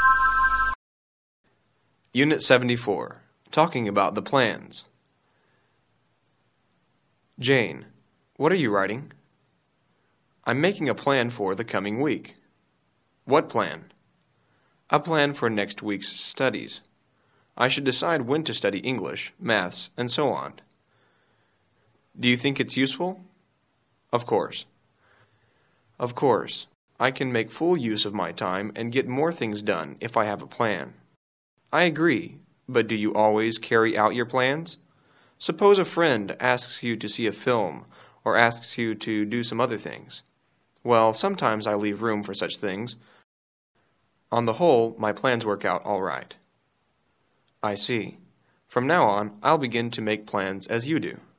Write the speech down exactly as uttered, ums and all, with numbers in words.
Unit seventy-four, talking about the plans. Jane, what are you writing? I'm making a plan for the coming week. What plan? A plan for next week's studies. I should decide when to study English, maths, and so on. Do you think it's useful? Of course. Of course. I can make full use of my time and get more things done if I have a plan. I agree, but do you always carry out your plans? Suppose a friend asks you to see a film or asks you to do some other things. Well, sometimes I leave room for such things. On the whole, my plans work out all right. I see. From now on, I'll begin to make plans as you do.